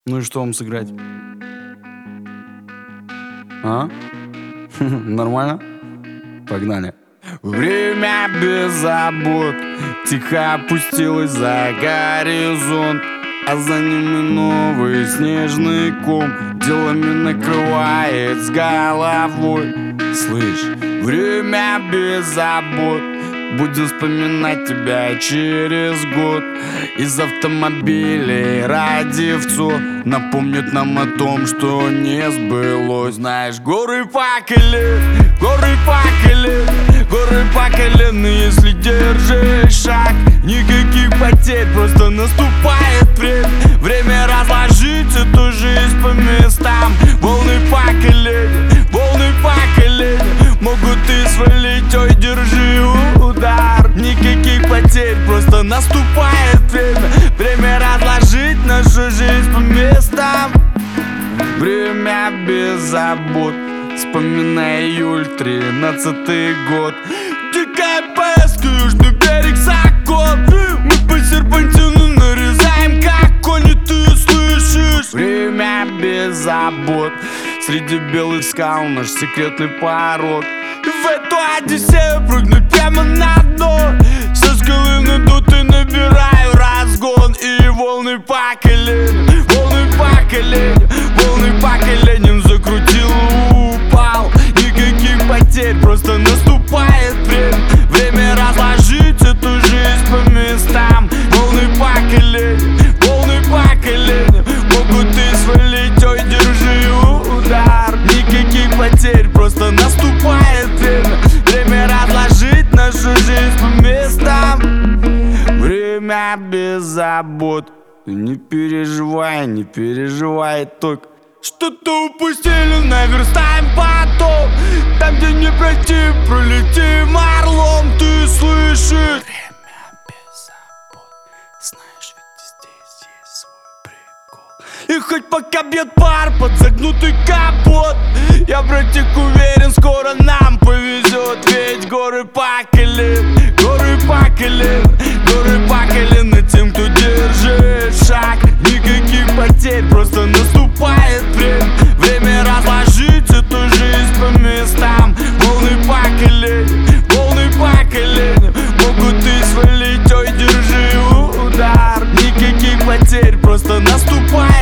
Ну и что вам сыграть? А? Нормально? Погнали. Время без забот тихо опустилось за горизонт, а за ним и новый снежный ком делами накрывает с головой. Слышь, время без забот, будем вспоминать тебя через год. Из автомобилей радиовцов напомнят нам о том, что не сбылось. Знаешь, горы по колен, горы по колен, если держишь шаг, никаких потерь, просто наступает время разложить эту жизнь по местам. Волны по колен, могут и свалить, ой, держи удар. Никаких потерь, просто наступает время разложить нашу жизнь по местам. Время без забот, вспоминай июль, 13-й год. Дикая поездка, южный берег, Сокол. Мы по серпантину нарезаем, как кони, ты слышишь? Время без забот, среди белых скал наш секретный порог. И в эту Одиссею прыгнуть прямо на дно. Со скалы надуты набираю разгон. И волны по коленям, закрутил, упал. Никаких потерь, просто наступает время разложить эту жизнь по местам. Волны по коленям, могут и свалить, ой, держи удар. Никаких потерь, просто наступает время разложить нашу жизнь по местам. Время без забот, не переживай только. Что-то упустили, наверстаем потом. Там, где не пройти, пролетим орлом, ты слышишь? Время без забот, знаешь, ведь здесь есть свой прикол. И хоть пока бьет пар под загнутый капот, я, братик, уверен, скоро нам повезет. Ведь горы по колен, тем, кто держит шаг. Никаких потерь, просто наступает время разложить эту жизнь по местам. Волны по коленям, могут и свалить, ой, держи удар. Никаких потерь, просто наступает